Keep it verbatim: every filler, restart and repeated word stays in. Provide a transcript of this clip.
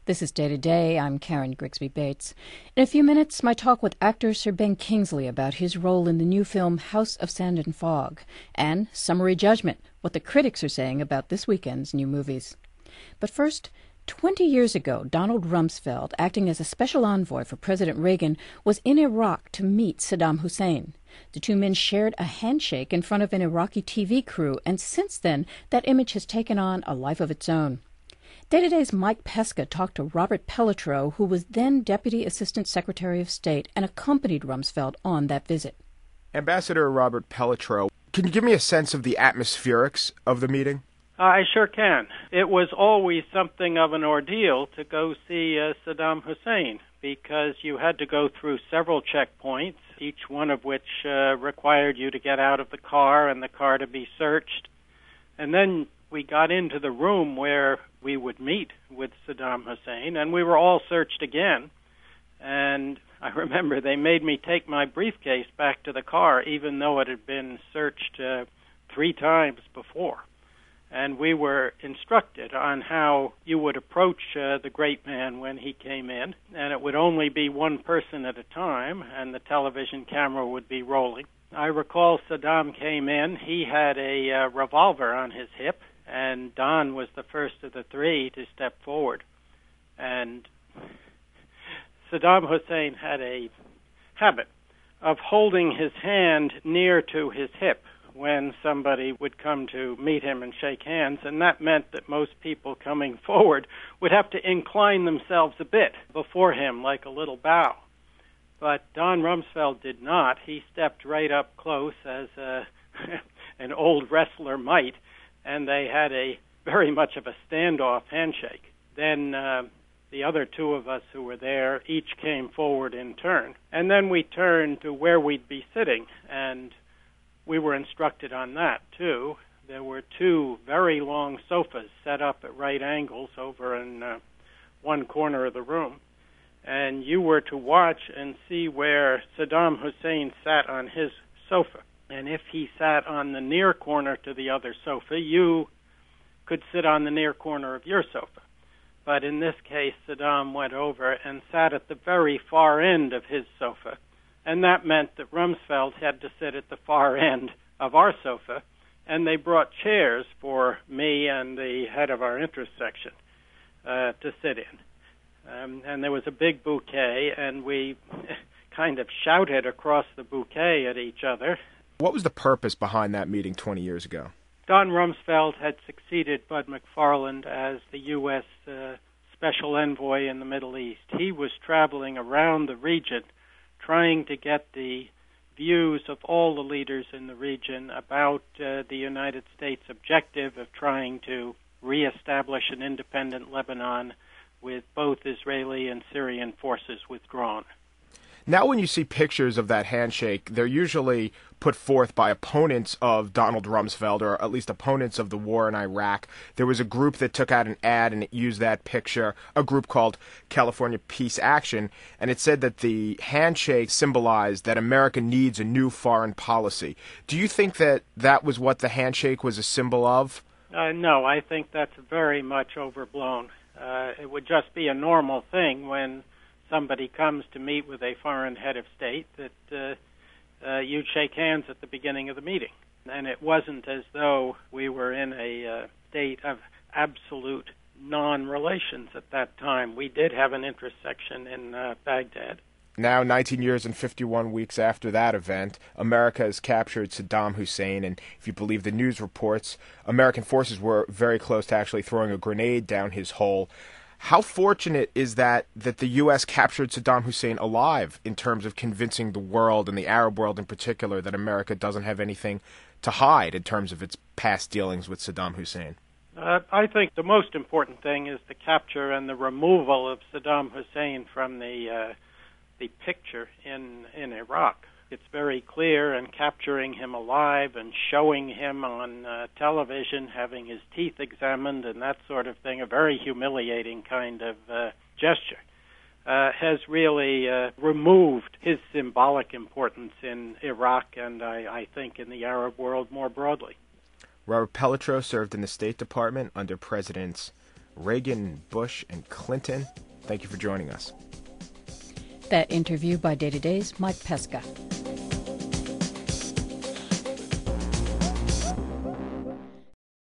This is Day to Day. I'm Karen Grigsby Bates. In a few minutes, my talk with actor Sir Ben Kingsley about his role in the new film House of Sand and Fog, and Summary Judgment, what the critics are saying about this weekend's new movies. But first, twenty years ago, Donald Rumsfeld, acting as a special envoy for President Reagan, was in Iraq to meet Saddam Hussein. The two men shared a handshake in front of an Iraqi T V crew, and since then, that image has taken on a life of its own. Day to Day's Mike Pesca talked to Robert Pelletreau, who was then Deputy Assistant Secretary of State and accompanied Rumsfeld on that visit. Ambassador Robert Pelletreau, can you give me a sense of the atmospherics of the meeting? I sure can. It was always something of an ordeal to go see uh, Saddam Hussein, because you had to go through several checkpoints, each one of which uh, required you to get out of the car and the car to be searched. And then we got into the room where we would meet with Saddam Hussein, and we were all searched again. And I remember they made me take my briefcase back to the car, even though it had been searched uh, three times before. And we were instructed on how you would approach uh, the great man when he came in, and it would only be one person at a time, and the television camera would be rolling. I recall Saddam came in. He had a uh, revolver on his hip, and Don was the first of the three to step forward. And Saddam Hussein had a habit of holding his hand near to his hip when somebody would come to meet him and shake hands, and that meant that most people coming forward would have to incline themselves a bit before him, like a little bow. But Don Rumsfeld did not. He stepped right up close, as a, an old wrestler might, and they had a very much of a standoff handshake. Then uh, the other two of us who were there each came forward in turn, and then we turned to where we'd be sitting, and we were instructed on that, too. There were two very long sofas set up at right angles over in uh, one corner of the room. And you were to watch and see where Saddam Hussein sat on his sofa. And if he sat on the near corner to the other sofa, you could sit on the near corner of your sofa. But in this case, Saddam went over and sat at the very far end of his sofa. And that meant that Rumsfeld had to sit at the far end of our sofa, and they brought chairs for me and the head of our interest section uh, to sit in. Um, and there was a big bouquet, and we kind of shouted across the bouquet at each other. What was the purpose behind that meeting twenty years ago? Don Rumsfeld had succeeded Bud McFarland as the U S uh, Special Envoy in the Middle East. He was traveling around the region trying to get the views of all the leaders in the region about uh, the United States' objective of trying to reestablish an independent Lebanon with both Israeli and Syrian forces withdrawn. Now when you see pictures of that handshake, they're usually put forth by opponents of Donald Rumsfeld, or at least opponents of the war in Iraq. There was a group that took out an ad and it used that picture, a group called California Peace Action, and it said that the handshake symbolized that America needs a new foreign policy. Do you think that that was what the handshake was a symbol of? Uh, no, I think that's very much overblown. Uh, it would just be a normal thing when somebody comes to meet with a foreign head of state that uh, uh, you'd shake hands at the beginning of the meeting. And it wasn't as though we were in a uh, state of absolute non-relations at that time. We did have an interest section in uh, Baghdad. Now, nineteen years and fifty-one weeks after that event, America has captured Saddam Hussein, and if you believe the news reports, American forces were very close to actually throwing a grenade down his hole. How fortunate is that that the U S captured Saddam Hussein alive in terms of convincing the world, and the Arab world in particular, that America doesn't have anything to hide in terms of its past dealings with Saddam Hussein? Uh, I think the most important thing is the capture and the removal of Saddam Hussein from the uh, the picture in, in Iraq. It's very clear, and capturing him alive and showing him on uh, television, having his teeth examined and that sort of thing, a very humiliating kind of uh, gesture, uh, has really uh, removed his symbolic importance in Iraq and I, I think in the Arab world more broadly. Robert Pelletreau served in the State Department under Presidents Reagan, Bush, and Clinton. Thank you for joining us. That interview by Day to Day's Mike Pesca.